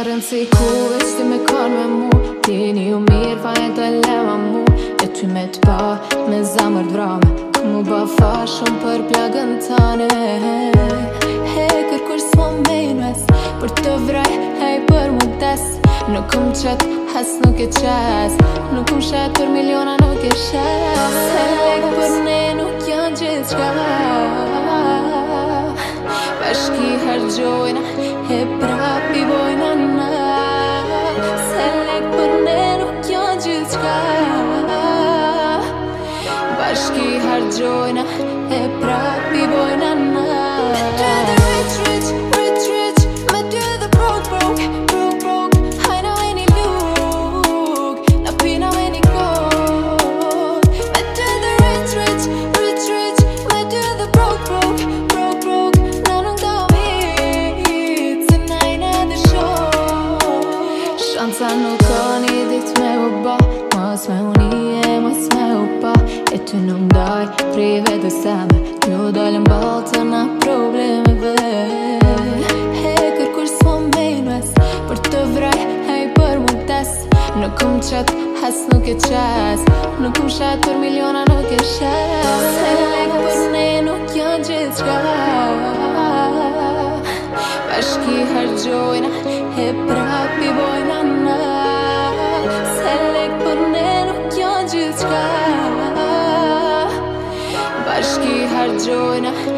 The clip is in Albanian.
rëndësi ku veç ti me kon me mu. Dini ju mirë pa e të lema mu. E ty me t'pa me zamër t'vrame. Ku mu ba fa shumë për plagën tane. He kërkush s'mo mejnë mes për të vrej, hej për mu des. Nuk kum qet, has nuk e qes. Nuk kum shet për miliona, nuk e shes. Se lek për ne nuk janë gjithë qka. Bashki hargjojna, e prap i bojna na. Se lek për ne nuk janë gjithë qka. Bashki hargjojna, e prap i bojna na. Me ty the rich, rich, rich, rich. Me ty the broke, broke, broke, broke. Hajna me një luk, na pina me një kok. Me ty the rich, rich, rich, rich. Me ty the broke, broke, broke, broke. Na nuk do hit, se na i në dhe shok. Shanca nuk ka një dit me u ba. Mos me unije, mos me u pa. E ty nuk daj, prej vetës teme. Ju dalën balë na problemeve. He kërkush s'mo mejnë mes për të vrej, hej për mu tes. Nuk kum qet, has nuk e qes. Nuk kum shet për miliona, nuk e shes. Se lek për ne nuk janë gjithë qka. Bashki hargjojna, e prap i bojna na. Se lek për ne nuk janë gjithë qka. Bashki hargjojna,